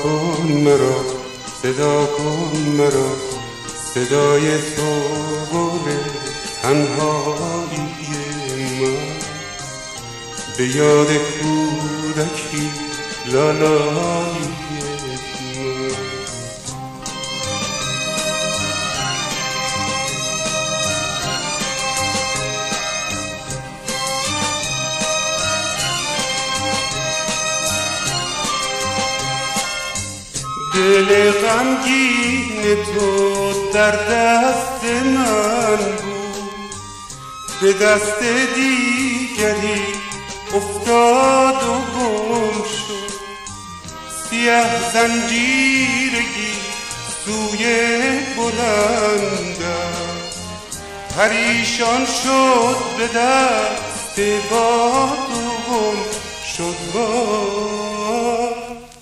کن مرا، صدا کن مرا، صدای تو گل تنهایی من. به یاد کودکی لالایی من. دل غمگین تو در دست من بود، به دست دیگری افتاد و گم شد. سیه زنجیرگی سوی بلندم، پریشان شد به دست باد و گم شد باد.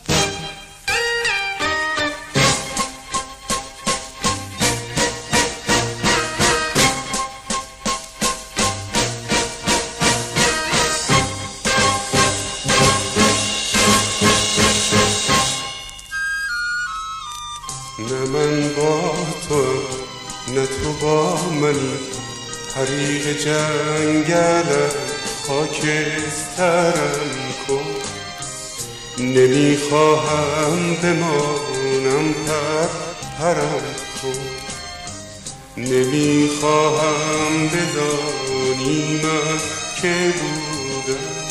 نه من با تو نه تو با منی، حریق جنگلم خاکسترم کن. نمیخواهم بمانم پرم کن، نمیخواهم بدانی من که بودم.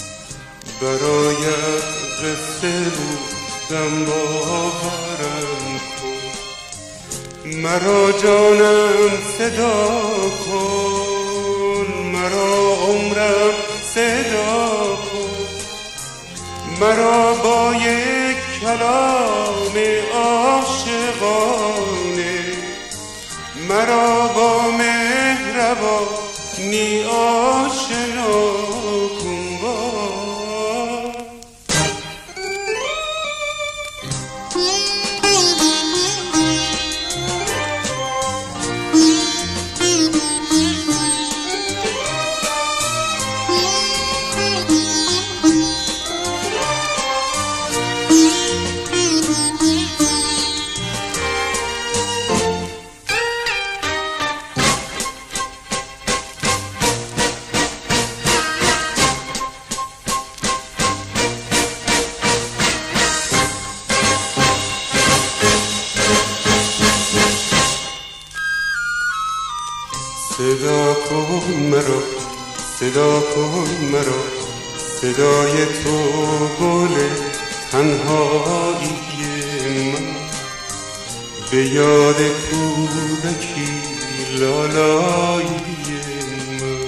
برایت قصه بودم باورم کن. مرا جانم صدا کن، مرا عمرم صدا کن. مرا با یک کلام عاشقانه، مرا با مهربانی آشنا کن. صدا کن مرا، صدا کن مرا، صدای تو گل تنهایی من. به یاد کودکی لالایی من.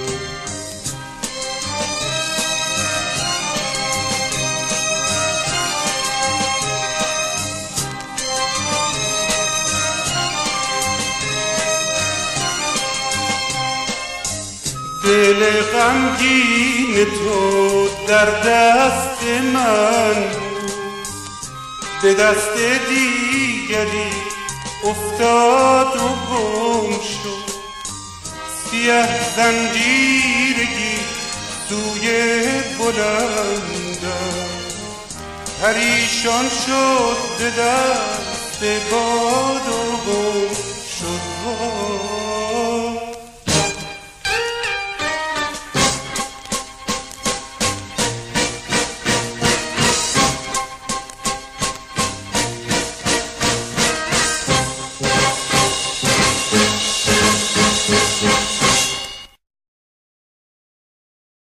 دل غمگین تو در دست من بود، به دست دیگری افتاد و گم شد. سیه زنجیرگی سوی بلندم، پریشان شد به دست باد و گم شد.